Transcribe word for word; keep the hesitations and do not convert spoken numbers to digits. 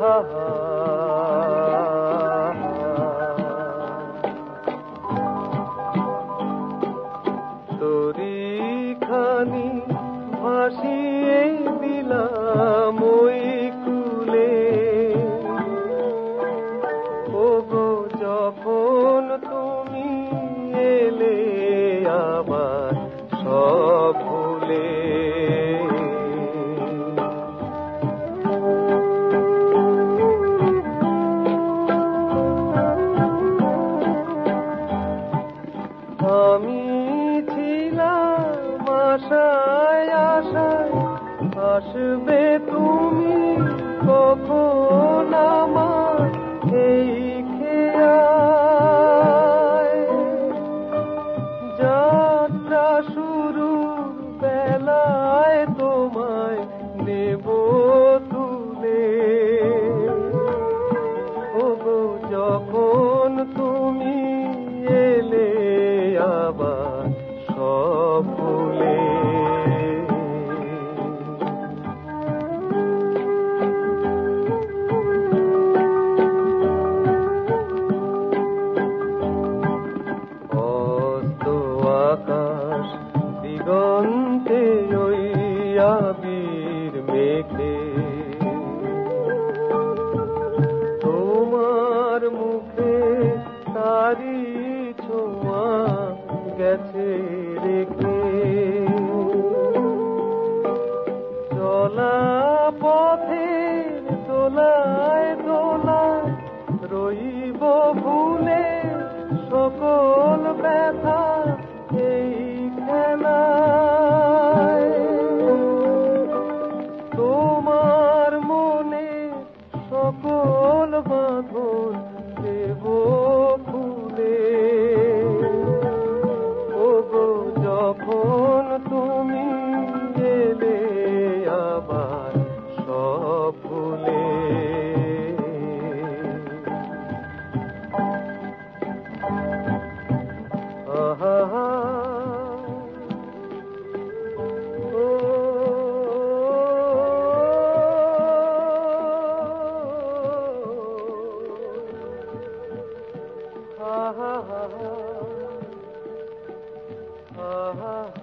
হা হা তোরি খানি ভাসিয়ে দিলাম ওই কুলে ওগো যখন তুমি এলে আবার সব ভুলে আমি ছিলাম আশায় আশায় আসবে তুমি কখন আমার এই খেয়ায় যাত্রা শুরুর বেলায় তোমায় নেব তুলে ওগো যখন তুমি এলে আবার সব ভুলে অস্ত আকাশ দিগন্তে ওই আবির মেঘে তোমার মুখে তারি ছোঁয়া গেছে রেখে চলা পথের দোলায় দোলায় রইব ভুলে সকল ব্যথা এই খেলায় তোমার মনে সকল বাঁধন দেব খুলে ওগো যখন তুমি এলে আবার সব ভুলে আহা ও ha ha ha ha ha